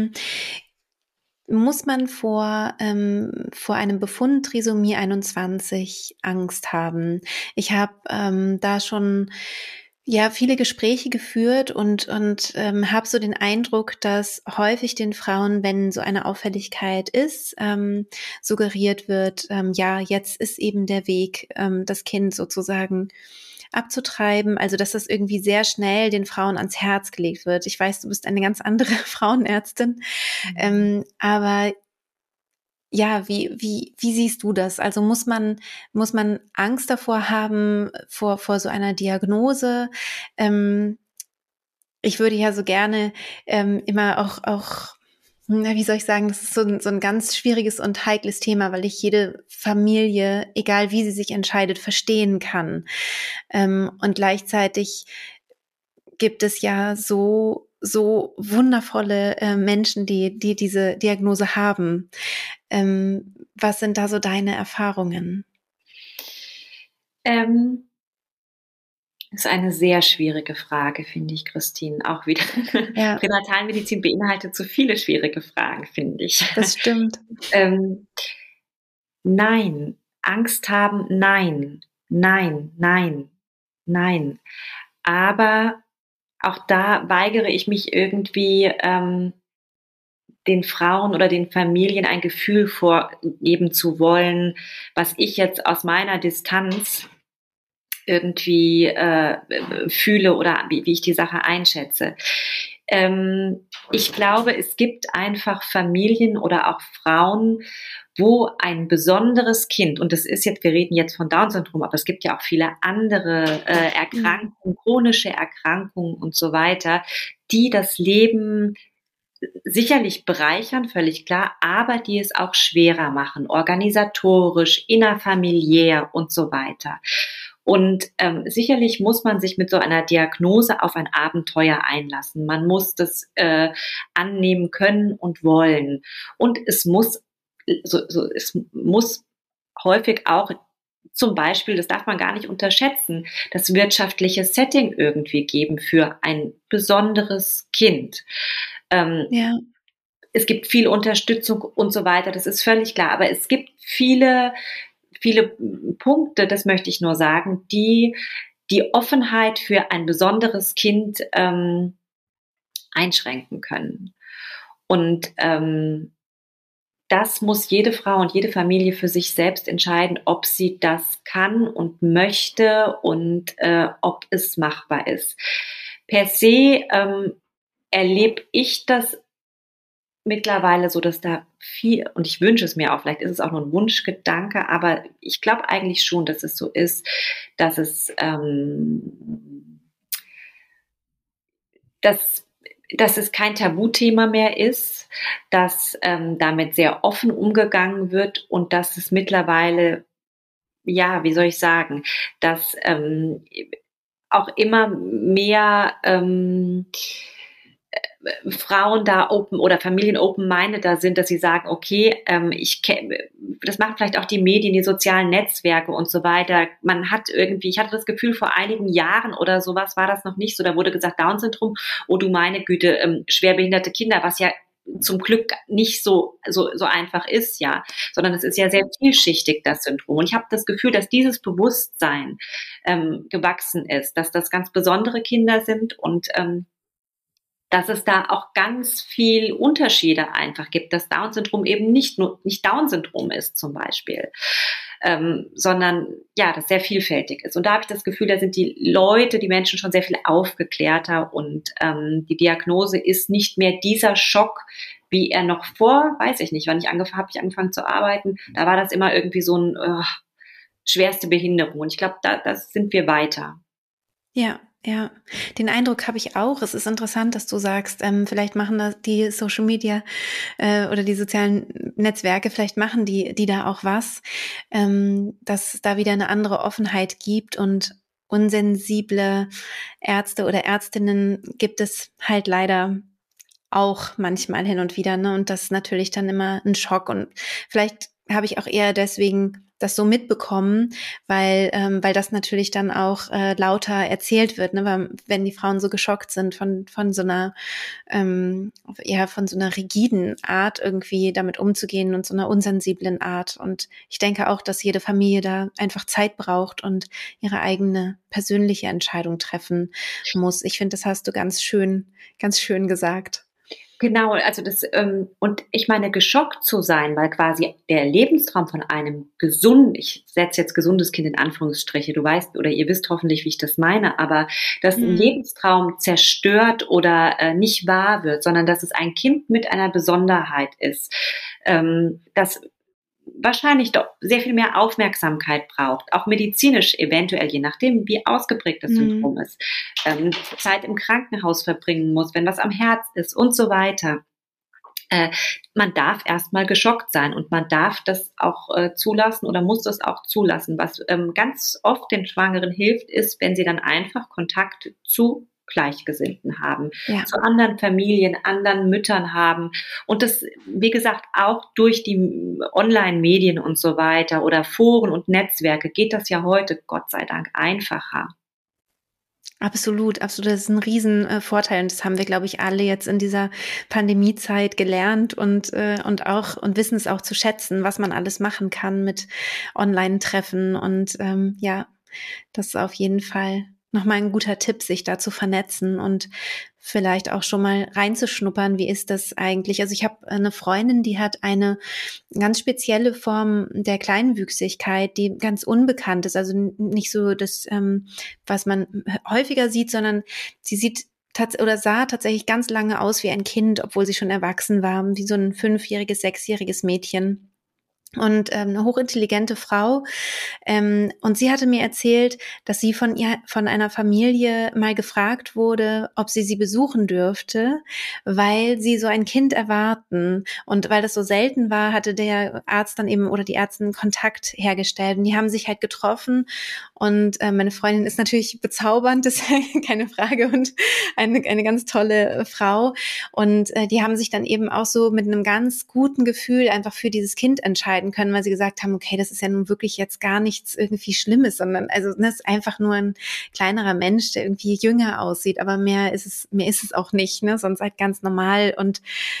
Muss man vor einem Befund Trisomie 21 Angst haben? Ich habe da schon viele Gespräche geführt und habe so den Eindruck, dass häufig den Frauen, wenn so eine Auffälligkeit ist, suggeriert wird, jetzt ist eben der Weg, das Kind sozusagen abzutreiben, also dass das irgendwie sehr schnell den Frauen ans Herz gelegt wird. Ich weiß, du bist eine ganz andere Frauenärztin, aber ja, wie siehst du das? Also muss man Angst davor haben, vor so einer Diagnose? Ich würde ja so gerne immer auch wie soll ich sagen, das ist so ein ganz schwieriges und heikles Thema, weil ich jede Familie, egal wie sie sich entscheidet, verstehen kann. Und gleichzeitig gibt es ja so wundervolle Menschen, die diese Diagnose haben. Was sind da so deine Erfahrungen?
Das ist eine sehr schwierige Frage, finde ich, Christine. Auch wieder.
Ja,
Pränatalmedizin beinhaltet so viele schwierige Fragen, finde ich.
das stimmt.
Ähm, nein. Angst haben, nein. Nein, nein, nein. Aber auch da weigere ich mich irgendwie, den Frauen oder den Familien ein Gefühl vorgeben zu wollen, was ich jetzt aus meiner Distanz irgendwie fühle oder wie ich die Sache einschätze. Ich glaube, es gibt einfach Familien oder auch Frauen, wo ein besonderes Kind, und das ist jetzt, wir reden jetzt von Down-Syndrom, aber es gibt ja auch viele andere Erkrankungen, chronische Erkrankungen und so weiter, die das Leben sicherlich bereichern, völlig klar, aber die es auch schwerer machen, organisatorisch, innerfamiliär und so weiter. Und sicherlich muss man sich mit so einer Diagnose auf ein Abenteuer einlassen. Man muss das annehmen können und wollen. Und es muss häufig auch zum Beispiel, das darf man gar nicht unterschätzen, das wirtschaftliche Setting irgendwie geben für ein besonderes Kind.
Ja.
Es gibt viel Unterstützung und so weiter, das ist völlig klar. Aber es gibt viele Punkte, das möchte ich nur sagen, die die Offenheit für ein besonderes Kind einschränken können. Und das muss jede Frau und jede Familie für sich selbst entscheiden, ob sie das kann und möchte und ob es machbar ist. Per se erlebe ich das mittlerweile so, dass da viel, und ich wünsche es mir auch, vielleicht ist es auch nur ein Wunschgedanke, aber ich glaube eigentlich schon, dass es so ist, dass dass es kein Tabuthema mehr ist, dass damit sehr offen umgegangen wird und dass es mittlerweile, ja, wie soll ich sagen, dass auch immer mehr Frauen da open oder Familien open-minded da sind, dass sie sagen, okay, das machen vielleicht auch die Medien, die sozialen Netzwerke und so weiter. Man hat irgendwie, ich hatte das Gefühl, vor einigen Jahren oder sowas war das noch nicht so, da wurde gesagt, Down-Syndrom, oh du meine Güte, schwerbehinderte Kinder, was ja zum Glück nicht so einfach ist, ja, sondern es ist ja sehr vielschichtig, das Syndrom. Und ich habe das Gefühl, dass dieses Bewusstsein gewachsen ist, dass das ganz besondere Kinder sind und dass es da auch ganz viel Unterschiede einfach gibt, dass Down-Syndrom eben nicht Down-Syndrom ist zum Beispiel, sondern ja, das sehr vielfältig ist. Und da habe ich das Gefühl, da sind die Menschen schon sehr viel aufgeklärter und die Diagnose ist nicht mehr dieser Schock, wie er noch weiß ich nicht, wann habe ich angefangen zu arbeiten, da war das immer irgendwie so ein schwerste Behinderung. Und ich glaube, da sind wir weiter.
Ja, ja, den Eindruck habe ich auch. Es ist interessant, dass du sagst, vielleicht machen das die Social Media oder die sozialen Netzwerke, vielleicht machen die da auch was, dass es da wieder eine andere Offenheit gibt und unsensible Ärzte oder Ärztinnen gibt es halt leider auch manchmal hin und wieder, ne? Und das ist natürlich dann immer ein Schock und vielleicht habe ich auch eher deswegen das so mitbekommen, weil das natürlich dann auch lauter erzählt wird, ne? Weil, wenn die Frauen so geschockt sind von so einer von so einer rigiden Art irgendwie damit umzugehen und so einer unsensiblen Art. Und ich denke auch, dass jede Familie da einfach Zeit braucht und ihre eigene persönliche Entscheidung treffen muss. Ich finde, das hast du ganz schön gesagt.
Genau, also und ich meine, geschockt zu sein, weil quasi der Lebenstraum von einem ich setze jetzt gesundes Kind in Anführungsstriche, du weißt oder ihr wisst hoffentlich, wie ich das meine, aber dass ein Lebenstraum zerstört oder nicht wahr wird, sondern dass es ein Kind mit einer Besonderheit ist, das wahrscheinlich doch sehr viel mehr Aufmerksamkeit braucht, auch medizinisch eventuell, je nachdem, wie ausgeprägt das Syndrom ist, Zeit im Krankenhaus verbringen muss, wenn was am Herz ist und so weiter. Man darf erstmal geschockt sein und man darf das auch zulassen oder muss das auch zulassen. Was ganz oft den Schwangeren hilft, ist, wenn sie dann einfach Kontakt zu Gleichgesinnten haben,
Ja.
zu anderen Familien, anderen Müttern haben und das, wie gesagt, auch durch die Online-Medien und so weiter oder Foren und Netzwerke geht das ja heute, Gott sei Dank, einfacher.
Absolut, absolut. Das ist ein Riesenvorteil und das haben wir, glaube ich, alle jetzt in dieser Pandemiezeit gelernt und auch und wissen es auch zu schätzen, was man alles machen kann mit Online-Treffen und ja, das ist auf jeden Fall nochmal ein guter Tipp, sich da zu vernetzen und vielleicht auch schon mal reinzuschnuppern. Wie ist das eigentlich? Also ich habe eine Freundin, die hat eine ganz spezielle Form der Kleinwüchsigkeit, die ganz unbekannt ist. Also nicht so das, was man häufiger sieht, sondern sie sieht oder sah tatsächlich ganz lange aus wie ein Kind, obwohl sie schon erwachsen war, wie so ein 5-jähriges, 6-jähriges Mädchen. Und eine hochintelligente Frau. Und sie hatte mir erzählt, dass sie von einer Familie mal gefragt wurde, ob sie besuchen dürfte, weil sie so ein Kind erwarten. Und weil das so selten war, hatte der Arzt dann eben oder die Ärztin Kontakt hergestellt. Und die haben sich halt getroffen. Und meine Freundin ist natürlich bezaubernd, das ist keine Frage. Und eine ganz tolle Frau. Und die haben sich dann eben auch so mit einem ganz guten Gefühl einfach für dieses Kind entscheiden können, weil sie gesagt haben, okay, das ist ja nun wirklich jetzt gar nichts irgendwie Schlimmes, sondern also das ist einfach nur ein kleinerer Mensch, der irgendwie jünger aussieht, aber mehr ist es auch nicht, ne, sonst halt ganz normal und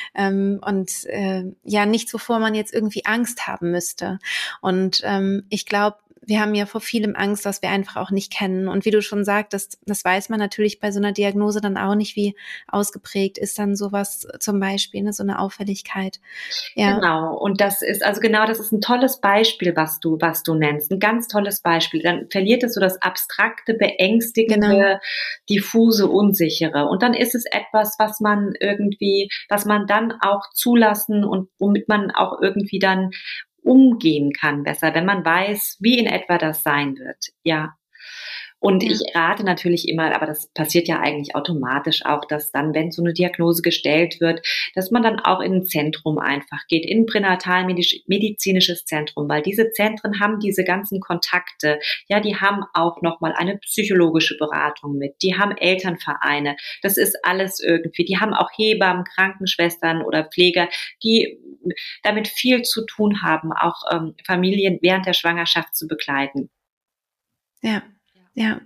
ja, nichts, wovor man jetzt irgendwie Angst haben müsste. Und ich glaube, wir haben ja vor vielem Angst, was wir einfach auch nicht kennen. Und wie du schon sagtest, das weiß man natürlich bei so einer Diagnose dann auch nicht, wie ausgeprägt ist dann sowas zum Beispiel, ne, so eine Auffälligkeit. Ja.
Genau. Und das ist, also genau, das ist ein tolles Beispiel, was du nennst. Ein ganz tolles Beispiel. Dann verliert es so das abstrakte, beängstigende,
Genau.
diffuse, unsichere. Und dann ist es etwas, was man dann auch zulassen und womit man auch irgendwie dann umgehen kann besser, wenn man weiß, wie in etwa das sein wird. Ja. Und
Ja.
ich rate natürlich immer, aber das passiert ja eigentlich automatisch auch, dass dann, wenn so eine Diagnose gestellt wird, dass man dann auch in ein Zentrum einfach geht, in ein pränatalmedizinisches Zentrum, weil diese Zentren haben diese ganzen Kontakte. Ja, die haben auch nochmal eine psychologische Beratung mit. Die haben Elternvereine. Das ist alles irgendwie. Die haben auch Hebammen, Krankenschwestern oder Pfleger, die damit viel zu tun haben, auch Familien während der Schwangerschaft zu begleiten.
Ja, ja.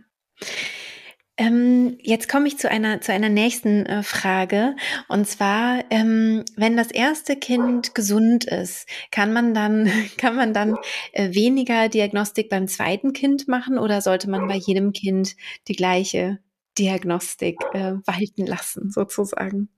Jetzt komme ich zu einer nächsten Frage. Und zwar, wenn das erste Kind gesund ist, kann man dann weniger Diagnostik beim zweiten Kind machen oder sollte man bei jedem Kind die gleiche Diagnostik walten lassen, sozusagen?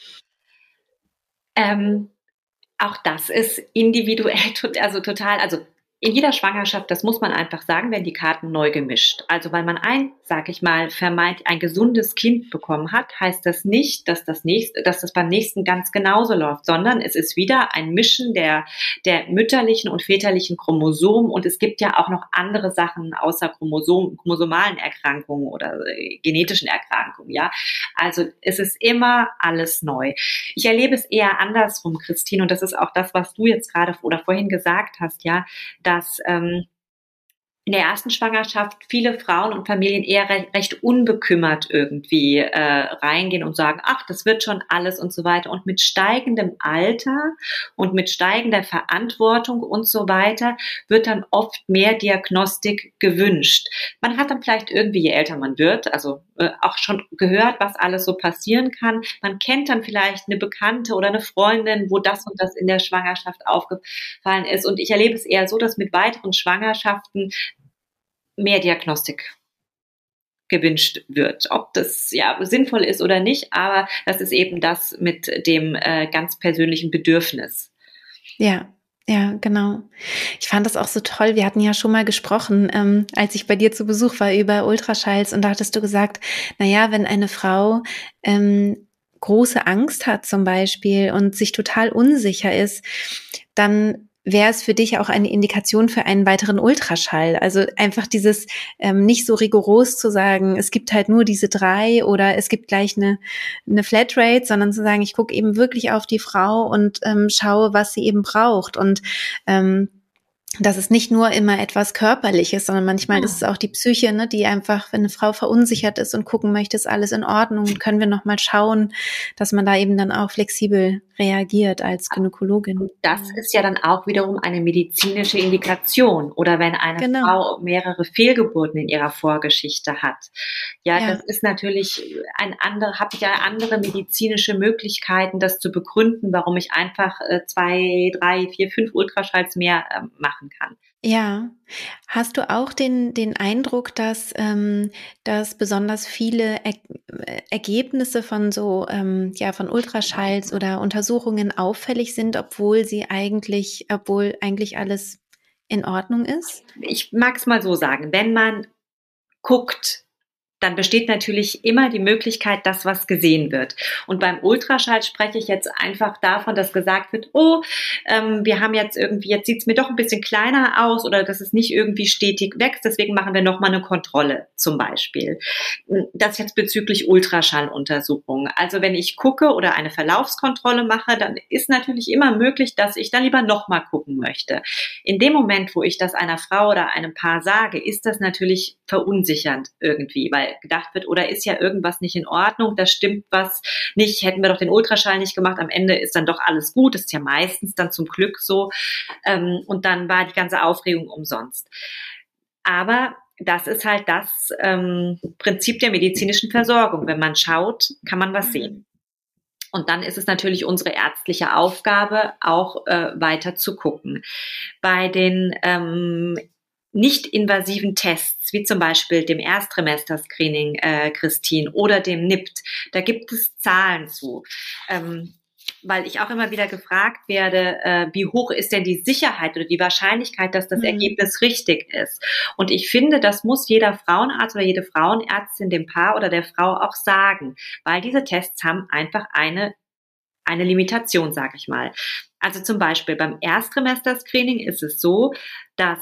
Ähm, Auch das ist individuell, also total, also in jeder Schwangerschaft, das muss man einfach sagen, werden die Karten neu gemischt. Also weil man sag ich mal, vermeint ein gesundes Kind bekommen hat, heißt das nicht, dass das beim nächsten ganz genauso läuft, sondern es ist wieder ein Mischen der mütterlichen und väterlichen Chromosomen und es gibt ja auch noch andere Sachen außer chromosomalen Erkrankungen oder genetischen Erkrankungen, ja. Also es ist immer alles neu. Ich erlebe es eher andersrum, Christine, und das ist auch das, was du jetzt gerade oder vorhin gesagt hast, ja, dass in der ersten Schwangerschaft viele Frauen und Familien eher recht unbekümmert irgendwie reingehen und sagen, ach, das wird schon alles und so weiter. Und mit steigendem Alter und mit steigender Verantwortung und so weiter wird dann oft mehr Diagnostik gewünscht. Man hat dann vielleicht irgendwie, je älter man wird, also auch schon gehört, was alles so passieren kann. Man kennt dann vielleicht eine Bekannte oder eine Freundin, wo das und das in der Schwangerschaft aufgefallen ist. Und ich erlebe es eher so, dass mit weiteren Schwangerschaften mehr Diagnostik gewünscht wird. Ob das ja sinnvoll ist oder nicht, aber das ist eben das mit dem ganz persönlichen Bedürfnis.
Ja, ja, genau. Ich fand das auch so toll. Wir hatten ja schon mal gesprochen, als ich bei dir zu Besuch war, über Ultraschalls und da hattest du gesagt, naja, wenn eine Frau große Angst hat zum Beispiel und sich total unsicher ist, dann wäre es für dich auch eine Indikation für einen weiteren Ultraschall? Also einfach dieses nicht so rigoros zu sagen, es gibt halt nur diese 3 oder es gibt gleich eine Flatrate, sondern zu sagen, ich gucke eben wirklich auf die Frau und schaue, was sie eben braucht. Und das ist nicht nur immer etwas Körperliches, sondern manchmal ist es auch die Psyche, ne, die einfach, wenn eine Frau verunsichert ist und gucken möchte, ist alles in Ordnung, können wir noch mal schauen, dass man da eben dann auch flexibel reagiert als Gynäkologin.
Das ist ja dann auch wiederum eine medizinische Indikation. Oder wenn eine Frau mehrere Fehlgeburten in ihrer Vorgeschichte hat. Ja, das ist natürlich habe ich ja andere medizinische Möglichkeiten, das zu begründen, warum ich einfach 2, 3, 4, 5 Ultraschalls mehr machen kann.
Ja. Hast du auch den Eindruck, dass besonders viele Ergebnisse von so von Ultraschalls oder Untersuchungen auffällig sind, obwohl eigentlich alles in Ordnung ist?
Ich mag es mal so sagen, wenn man guckt, dann besteht natürlich immer die Möglichkeit, dass was gesehen wird. Und beim Ultraschall spreche ich jetzt einfach davon, dass gesagt wird, wir haben jetzt sieht es mir doch ein bisschen kleiner aus oder dass es nicht irgendwie stetig wächst, deswegen machen wir nochmal eine Kontrolle zum Beispiel. Das jetzt bezüglich Ultraschalluntersuchungen. Also wenn ich gucke oder eine Verlaufskontrolle mache, dann ist natürlich immer möglich, dass ich dann lieber nochmal gucken möchte. In dem Moment, wo ich das einer Frau oder einem Paar sage, ist das natürlich verunsichernd irgendwie, weil gedacht wird, oder ist ja irgendwas nicht in Ordnung, da stimmt was nicht, hätten wir doch den Ultraschall nicht gemacht, am Ende ist dann doch alles gut, das ist ja meistens dann zum Glück so, und dann war die ganze Aufregung umsonst. Aber das ist halt das Prinzip der medizinischen Versorgung. Wenn man schaut, kann man was sehen. Und dann ist es natürlich unsere ärztliche Aufgabe, auch weiter zu gucken. Bei den nicht-invasiven Tests, wie zum Beispiel dem Erstrimester-Screening, Christine, oder dem NIPT, da gibt es Zahlen zu. Weil ich auch immer wieder gefragt werde, wie hoch ist denn die Sicherheit oder die Wahrscheinlichkeit, dass das Ergebnis richtig ist. Und ich finde, das muss jeder Frauenarzt oder jede Frauenärztin dem Paar oder der Frau auch sagen, weil diese Tests haben einfach eine Limitation, sage ich mal. Also zum Beispiel beim Erstrimester-Screening ist es so, dass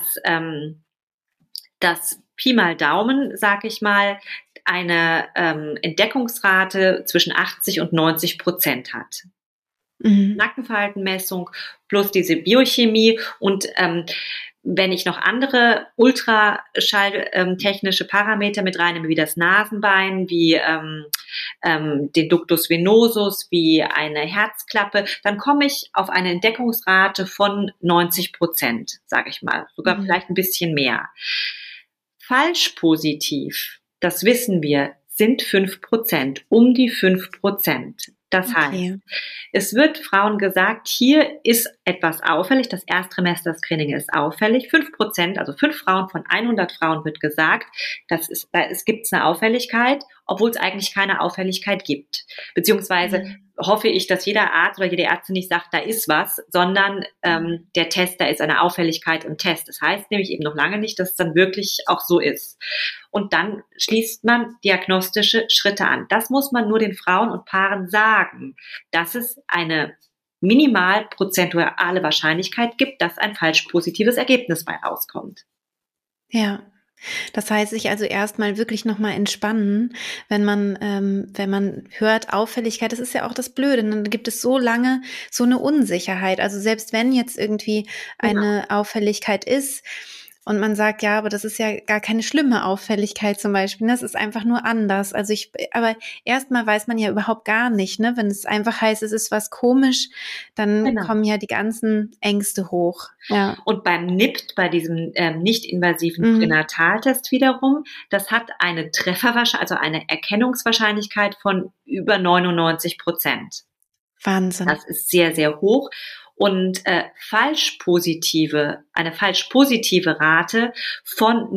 das Pi mal Daumen, sage ich mal, eine Entdeckungsrate zwischen 80 und 90% hat. Nackenfaltenmessung plus diese Biochemie und wenn ich noch andere ultraschalltechnische Parameter mit reinnehme, wie das Nasenbein, wie den Ductus venosus, wie eine Herzklappe, dann komme ich auf eine Entdeckungsrate von 90%, sage ich mal, sogar vielleicht ein bisschen mehr. Falsch positiv, das wissen wir, sind 5%, um die 5%. Das heißt, es wird Frauen gesagt, hier ist etwas auffällig, das Erstrimester-Screening ist auffällig. 5%, also 5 Frauen von 100 Frauen wird gesagt, es gibt eine Auffälligkeit, obwohl es eigentlich keine Auffälligkeit gibt. Beziehungsweise hoffe ich, dass jeder Arzt oder jede Ärztin nicht sagt, da ist was, sondern der Test, da ist eine Auffälligkeit im Test. Das heißt nämlich eben noch lange nicht, dass es dann wirklich auch so ist. Und dann schließt man diagnostische Schritte an. Das muss man nur den Frauen und Paaren sagen, dass es eine minimal prozentuale Wahrscheinlichkeit gibt, dass ein falsch positives Ergebnis bei rauskommt.
Ja. Das heißt, sich also erstmal wirklich nochmal entspannen, wenn man hört Auffälligkeit, das ist ja auch das Blöde, dann gibt es so lange so eine Unsicherheit. Also selbst wenn jetzt irgendwie eine Auffälligkeit ist, und man sagt, ja, aber das ist ja gar keine schlimme Auffälligkeit zum Beispiel. Das ist einfach nur anders. Aber erstmal weiß man ja überhaupt gar nicht, ne? Wenn es einfach heißt, es ist was komisch, dann kommen ja die ganzen Ängste hoch. Ja.
Und beim NIPT, bei diesem nicht-invasiven Pränataltest wiederum, das hat eine Trefferwahrscheinlichkeit, also eine Erkennungswahrscheinlichkeit von über 99%.
Wahnsinn.
Das ist sehr, sehr hoch. Und eine falsch positive Rate von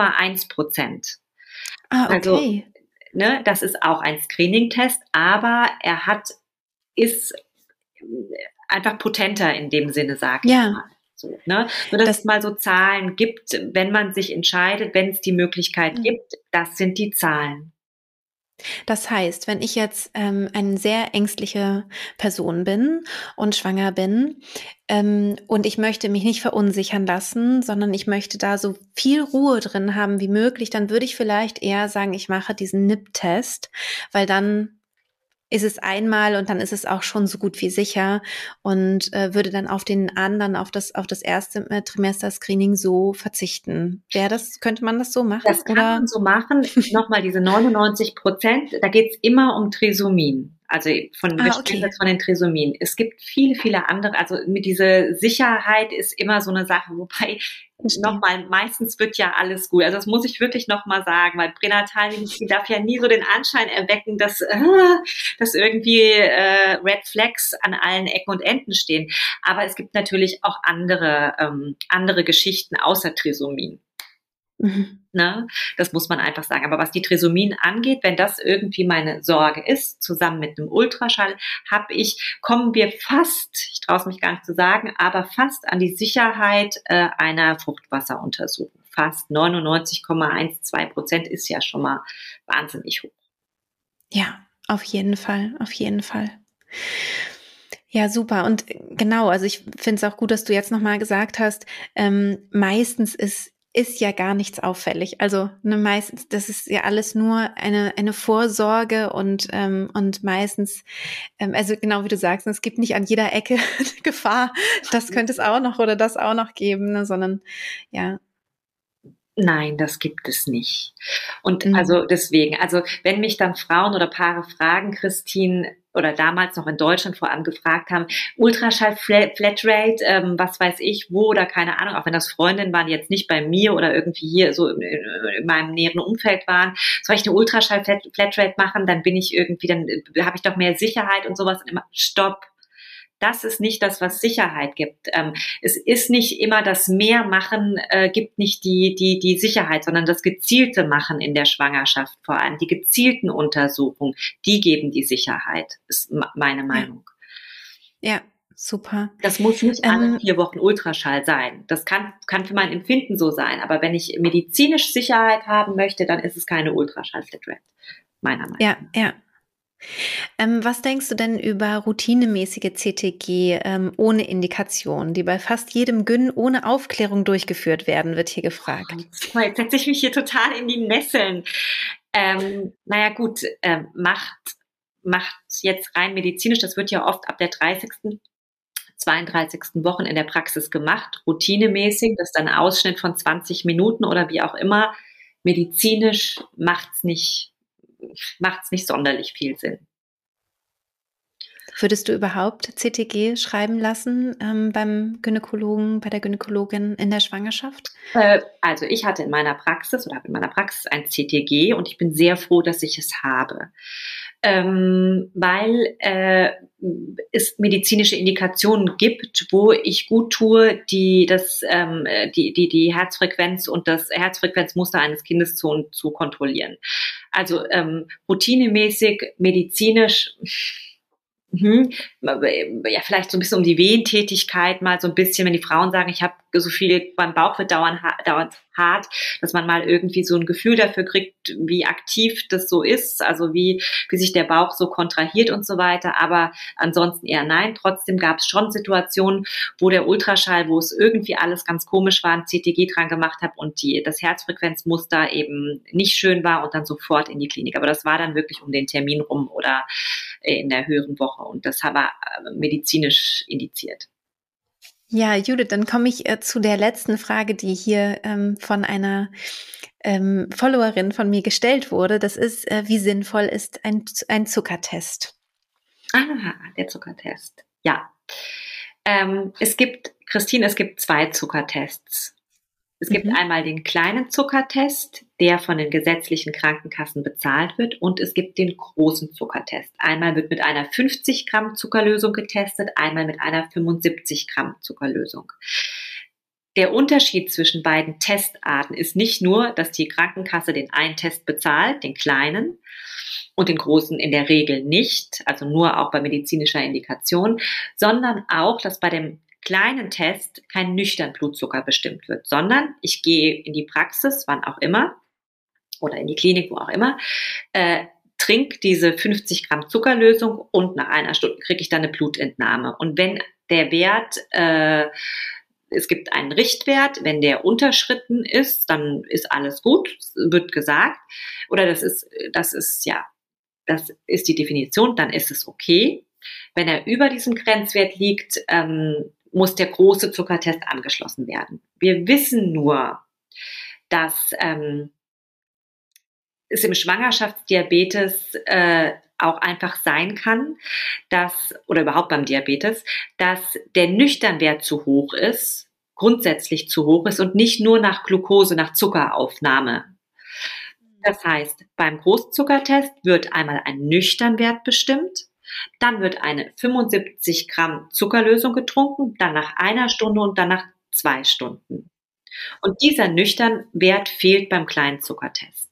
0,1%.
Okay.
Also, das ist auch ein Screening-Test, aber ist einfach potenter in dem Sinne, sage ich mal. So, ne? Nur, dass es mal so Zahlen gibt, wenn man sich entscheidet, wenn es die Möglichkeit gibt, das sind die Zahlen.
Das heißt, wenn ich jetzt eine sehr ängstliche Person bin und schwanger bin und ich möchte mich nicht verunsichern lassen, sondern ich möchte da so viel Ruhe drin haben wie möglich, dann würde ich vielleicht eher sagen, ich mache diesen NIPT-Test, weil dann ist es einmal und dann ist es auch schon so gut wie sicher und würde dann auf den anderen, auf das erste Trimester-Screening so verzichten. Könnte man das so machen?
Das kann man so machen. Nochmal diese 99%, da geht es immer um Trisomien. Also wir sprechen
Okay.
jetzt von den Trisomien. Es gibt viele, viele andere, also mit dieser Sicherheit ist immer so eine Sache, wobei
Verstehe.
nochmal, meistens wird ja alles gut. Also das muss ich wirklich nochmal sagen, weil Pränatalmedizin darf ja nie so den Anschein erwecken, dass irgendwie Red Flags an allen Ecken und Enden stehen. Aber es gibt natürlich auch andere Geschichten außer Trisomien.
Mhm.
Ne? Das muss man einfach sagen. Aber was die Trisomien angeht, wenn das irgendwie meine Sorge ist, zusammen mit einem Ultraschall, kommen wir fast, ich traue es mich gar nicht zu sagen, aber fast an die Sicherheit einer Fruchtwasseruntersuchung. Fast 99,12% ist ja schon mal wahnsinnig hoch.
Ja, auf jeden Fall, auf jeden Fall. Ja, super. Und genau, also ich finde es auch gut, dass du jetzt nochmal gesagt hast, meistens ist ja gar nichts auffällig. Also meistens, das ist ja alles nur eine Vorsorge und meistens, also genau wie du sagst, es gibt nicht an jeder Ecke Gefahr, das könnte es auch noch oder das auch noch geben, ne, sondern ja.
Nein, das gibt es nicht. Und
Mhm.
also deswegen, also wenn mich dann Frauen oder Paare fragen, Christine, oder damals noch in Deutschland vor allem gefragt haben, Ultraschall Flatrate, was weiß ich, wo oder keine Ahnung, auch wenn das Freundinnen waren, die jetzt nicht bei mir oder irgendwie hier so in meinem näheren Umfeld waren, soll ich eine Ultraschall Flatrate machen, dann bin ich irgendwie, dann habe ich doch mehr Sicherheit und sowas. Und immer, stopp. Das ist nicht das, was Sicherheit gibt. Es ist nicht immer das Mehrmachen, gibt nicht die Sicherheit, sondern das gezielte Machen in der Schwangerschaft vor allem. Die gezielten Untersuchungen, die geben die Sicherheit, ist meine
Ja,
Meinung.
ja, super.
Das muss nicht alle
Ähm,
4 Wochen Ultraschall sein. Das kann für mein Empfinden so sein. Aber wenn ich medizinisch Sicherheit haben möchte, dann ist es keine Ultraschall-Flatrate, meiner Meinung
ja,
nach.
ja. Was denkst du denn über routinemäßige CTG ohne Indikation, die bei fast jedem Gyn ohne Aufklärung durchgeführt werden, wird hier gefragt.
Jetzt setze ich mich hier total in die Nesseln. Naja gut, macht jetzt rein medizinisch, das wird ja oft ab der 30., 32. Wochen in der Praxis gemacht, routinemäßig, das ist dann ein Ausschnitt von 20 Minuten oder wie auch immer. Medizinisch macht's nicht sonderlich viel Sinn.
Würdest du überhaupt CTG schreiben lassen beim Gynäkologen, bei der Gynäkologin in der Schwangerschaft?
Also ich hatte in meiner Praxis oder habe in meiner Praxis ein CTG und ich bin sehr froh, dass ich es habe. Weil es medizinische Indikationen gibt, wo ich gut tue, die Herzfrequenz und das Herzfrequenzmuster eines Kindes zu kontrollieren. Also routinemäßig, medizinisch. Ja, vielleicht so ein bisschen um die Wehentätigkeit mal so ein bisschen, wenn die Frauen sagen, ich habe so viel, mein Bauch wird dauernd hart, dass man mal irgendwie so ein Gefühl dafür kriegt, wie aktiv das so ist, also wie sich der Bauch so kontrahiert und so weiter. Aber ansonsten eher nein. Trotzdem gab es schon Situationen, wo der Ultraschall, wo es irgendwie alles ganz komisch war, ein CTG dran gemacht habe und das Herzfrequenzmuster eben nicht schön war und dann sofort in die Klinik. Aber das war dann wirklich um den Termin rum oder in der höheren Woche und das war medizinisch indiziert.
Ja, Judith, dann komme ich zu der letzten Frage, die hier von einer Followerin von mir gestellt wurde. Das ist, wie sinnvoll ist ein Zuckertest?
Ah, der Zuckertest. Ja. Christine, es gibt 2 Zuckertests. Es gibt
Mhm.
einmal den kleinen Zuckertest, der von den gesetzlichen Krankenkassen bezahlt wird, und es gibt den großen Zuckertest. Einmal wird mit einer 50 Gramm Zuckerlösung getestet, einmal mit einer 75 Gramm Zuckerlösung. Der Unterschied zwischen beiden Testarten ist nicht nur, dass die Krankenkasse den einen Test bezahlt, den kleinen, und den großen in der Regel nicht, also nur auch bei medizinischer Indikation, sondern auch, dass bei dem kleinen Test kein nüchtern Blutzucker bestimmt wird, sondern ich gehe in die Praxis, wann auch immer, oder in die Klinik, wo auch immer. trink diese 50 Gramm Zuckerlösung und nach 1 Stunde kriege ich dann eine Blutentnahme. Und wenn der Wert, es gibt einen Richtwert, wenn der unterschritten ist, dann ist alles gut, wird gesagt. Oder das ist die Definition, dann ist es okay. Wenn er über diesem Grenzwert liegt, muss der große Zuckertest angeschlossen werden. Wir wissen nur, dass es im Schwangerschaftsdiabetes auch einfach sein kann, oder überhaupt beim Diabetes, dass der Nüchternwert zu hoch ist, grundsätzlich zu hoch ist und nicht nur nach Glucose, nach Zuckeraufnahme. Das heißt, beim Großzuckertest wird einmal ein Nüchternwert bestimmt, dann wird eine 75 Gramm Zuckerlösung getrunken, dann nach 1 Stunde und dann nach 2 Stunden. Und dieser Nüchternwert fehlt beim kleinen Zuckertest.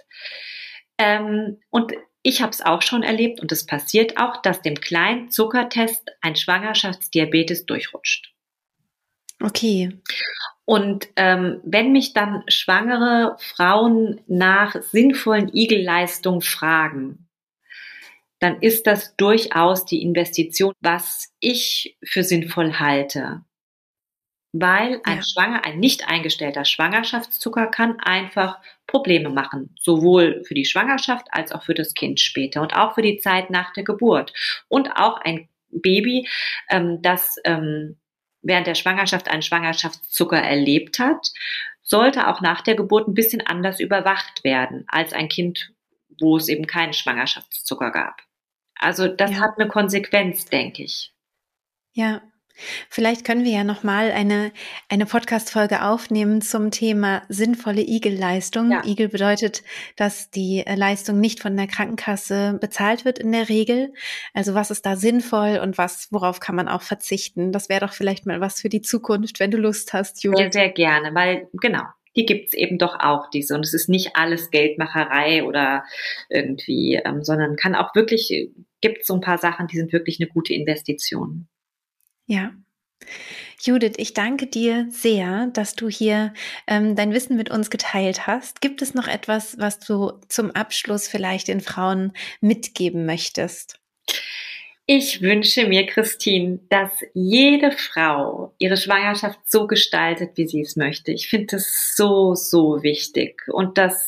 Und ich habe es auch schon erlebt und es passiert auch, dass dem kleinen Zuckertest ein Schwangerschaftsdiabetes durchrutscht.
Okay.
Und wenn mich dann schwangere Frauen nach sinnvollen Igelleistungen fragen, dann ist das durchaus die Investition, was ich für sinnvoll halte. Weil ein nicht eingestellter Schwangerschaftszucker kann einfach Probleme machen. Sowohl für die Schwangerschaft als auch für das Kind später und auch für die Zeit nach der Geburt. Und auch ein Baby, das während der Schwangerschaft einen Schwangerschaftszucker erlebt hat, sollte auch nach der Geburt ein bisschen anders überwacht werden als ein Kind, wo es eben keinen Schwangerschaftszucker gab. Also das hat eine Konsequenz, denke ich.
Ja. Vielleicht können wir ja nochmal eine Podcast-Folge aufnehmen zum Thema sinnvolle Igelleistung. Ja. Igel bedeutet, dass die Leistung nicht von der Krankenkasse bezahlt wird in der Regel. Also was ist da sinnvoll und worauf kann man auch verzichten? Das wäre doch vielleicht mal was für die Zukunft, wenn du Lust hast, Judith.
Sehr, sehr gerne, weil genau, die gibt's eben doch auch, diese. Und es ist nicht alles Geldmacherei oder irgendwie, sondern gibt so ein paar Sachen, die sind wirklich eine gute Investition.
Ja. Judith, ich danke dir sehr, dass du hier dein Wissen mit uns geteilt hast. Gibt es noch etwas, was du zum Abschluss vielleicht den Frauen mitgeben möchtest?
Ich wünsche mir, Christine, dass jede Frau ihre Schwangerschaft so gestaltet, wie sie es möchte. Ich finde das so, so wichtig. Und dass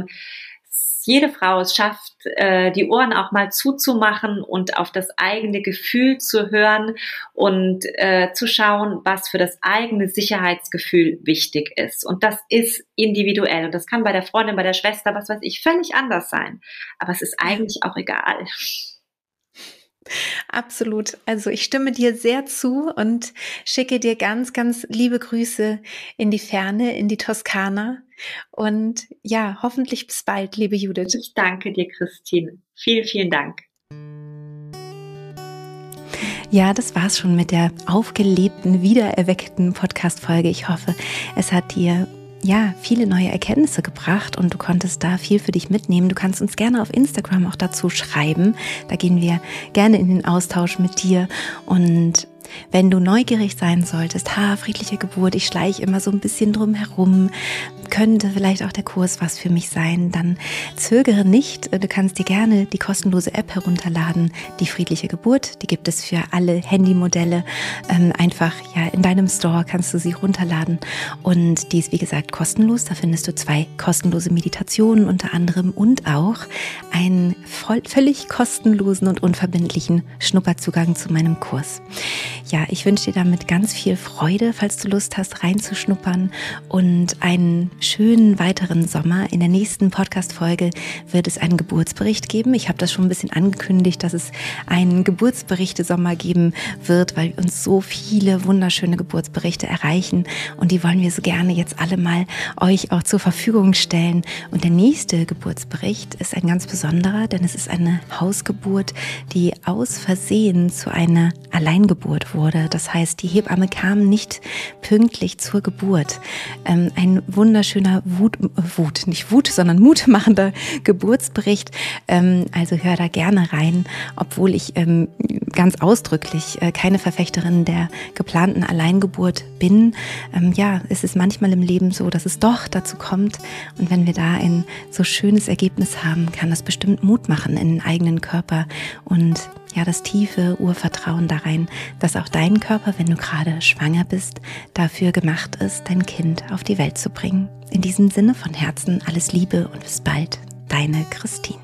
jede Frau es schafft, die Ohren auch mal zuzumachen und auf das eigene Gefühl zu hören und zu schauen, was für das eigene Sicherheitsgefühl wichtig ist. Und das ist individuell. Und das kann bei der Freundin, bei der Schwester, was weiß ich, völlig anders sein. Aber es ist eigentlich auch egal.
Absolut. Also ich stimme dir sehr zu und schicke dir ganz, ganz liebe Grüße in die Ferne, in die Toskana. Und ja, hoffentlich bis bald, liebe Judith.
Ich danke dir, Christine. Vielen, vielen Dank.
Ja, das war's schon mit der aufgelebten, wiedererweckten Podcast-Folge. Ich hoffe, es hat dir viele neue Erkenntnisse gebracht und du konntest da viel für dich mitnehmen. Du kannst uns gerne auf Instagram auch dazu schreiben. Da gehen wir gerne in den Austausch mit dir. Und wenn du neugierig sein solltest, friedliche Geburt, ich schleiche immer so ein bisschen drum herum, könnte vielleicht auch der Kurs was für mich sein, dann zögere nicht. Du kannst dir gerne die kostenlose App herunterladen, die friedliche Geburt. Die gibt es für alle Handymodelle. Einfach in deinem Store kannst du sie runterladen und die ist wie gesagt kostenlos. Da findest du 2 kostenlose Meditationen unter anderem und auch einen völlig kostenlosen und unverbindlichen Schnupperzugang zu meinem Kurs. Ja, ich wünsche dir damit ganz viel Freude, falls du Lust hast, reinzuschnuppern und einen schönen weiteren Sommer. In der nächsten Podcast-Folge wird es einen Geburtsbericht geben. Ich habe das schon ein bisschen angekündigt, dass es einen Geburtsberichte-Sommer geben wird, weil uns so viele wunderschöne Geburtsberichte erreichen und die wollen wir so gerne jetzt alle mal euch auch zur Verfügung stellen. Und der nächste Geburtsbericht ist ein ganz besonderer, denn es ist eine Hausgeburt, die aus Versehen zu einer Alleingeburt verspätet wurde. Das heißt, die Hebamme kam nicht pünktlich zur Geburt. Ein wunderschöner mutmachender Geburtsbericht. Also hör da gerne rein, obwohl ich ganz ausdrücklich keine Verfechterin der geplanten Alleingeburt bin. Es ist manchmal im Leben so, dass es doch dazu kommt. Und wenn wir da ein so schönes Ergebnis haben, kann das bestimmt Mut machen in den eigenen Körper und das tiefe Urvertrauen da rein, dass auch dein Körper, wenn du gerade schwanger bist, dafür gemacht ist, dein Kind auf die Welt zu bringen. In diesem Sinne von Herzen alles Liebe und bis bald, deine Christine.